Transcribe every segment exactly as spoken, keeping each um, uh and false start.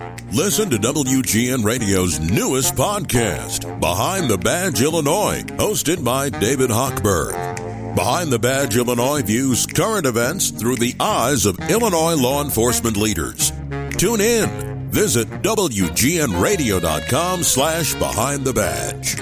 Listen to W G N Radio's newest podcast, Behind the Badge Illinois, hosted by David Hochberg. Behind the Badge Illinois views current events through the eyes of Illinois law enforcement leaders. Tune in. Visit W G N radio dot com slash behind the badge.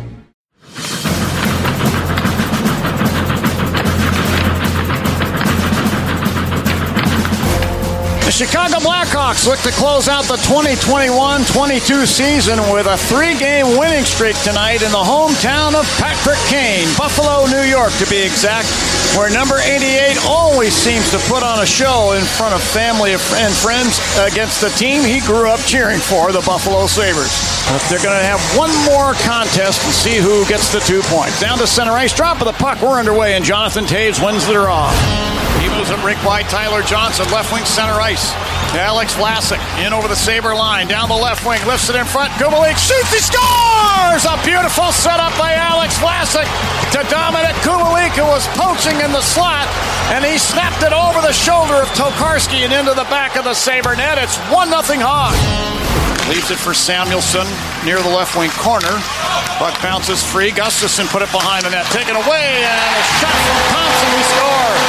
The Chicago Blackhawks look to close out the twenty twenty-one twenty-two season with a three-game winning streak tonight in the hometown of Patrick Kane, Buffalo, New York to be exact, where number eighty-eight always seems to put on a show in front of family and friends against the team he grew up cheering for, the Buffalo Sabres. But they're going to have one more contest and see who gets the two points. Down to center ice, drop of the puck, we're underway, and Jonathan Toews wins the draw. He moves it rink wide, Tyler Johnson, left wing center ice. Alex Vlasic in over the Sabre line, down the left wing, lifts it in front. Kubalik shoots, he scores! A beautiful setup by Alex Vlasic to Dominik Kubalik, who was poaching in the slot, and he snapped it over the shoulder of Tokarski and into the back of the Sabre net. It's one nothing Hawks. Leaves it for Samuelsson near the left wing corner. Puck bounces free. Gustafsson put it behind the net. Taken away, and a shot from Thompson. He scores.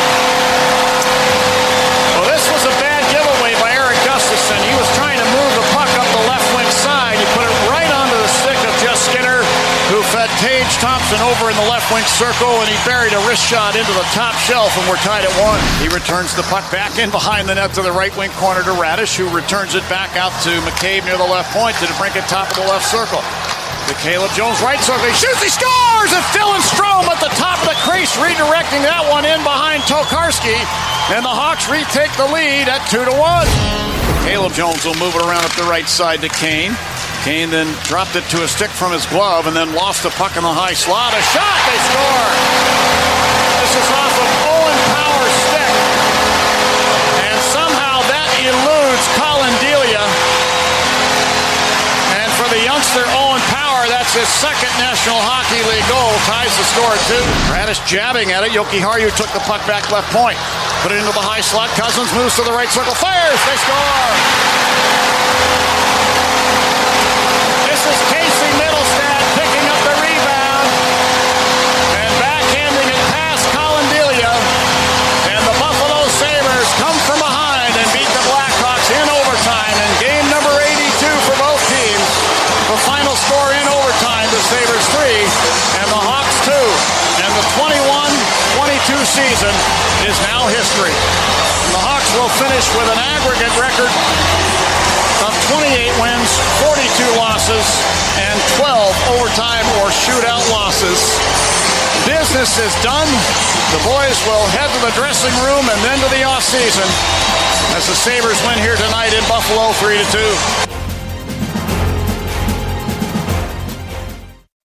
Well, this was a bad giveaway by Eric Gustafsson. He was trying to move the puck up the left wing side. He put it right onto the stick of Jeff Skinner, who fed Tage Thompson over in the left wing circle, and he buried a wrist shot into the top shelf, and we're tied at one. He returns the puck back in behind the net to the right wing corner to Radish, who returns it back out to McCabe near the left point to bring it top of the left circle. To Caleb Jones, right circle. He shoots, he scores! And Dylan Strome at the top of the crease, redirecting that one in behind Tokarski. And the Hawks retake the lead at two to one. Caleb Jones will move it around up the right side to Kane. Kane then dropped it to a stick from his glove and then lost the puck in the high slot. A shot, they score! This is off of Owen Power's stick. And somehow that eludes Colin Delia. And for the youngster Owen Power, that's his second National Hockey League goal. Ties the score at two. Radish jabbing at it. Yoki Harju took the puck back left point. Put it into the high slot. Cousins moves to the right circle. Fires! They score! This is Casey Middlestad picking up the rebound and backhanding it past Colin Delia. And the Buffalo Sabres come from behind and beat the Blackhawks in overtime in game number eighty-two for both teams. The final score in overtime, the Sabres three and the Hawks two. And the twenty-one twenty-two season is now history. And the Hawks will finish with an aggregate record of twenty-eight wins, forty-two losses, and twelve overtime or shootout losses. Business is done. The boys will head to the dressing room and then to the offseason as the Sabres win here tonight in Buffalo three to two.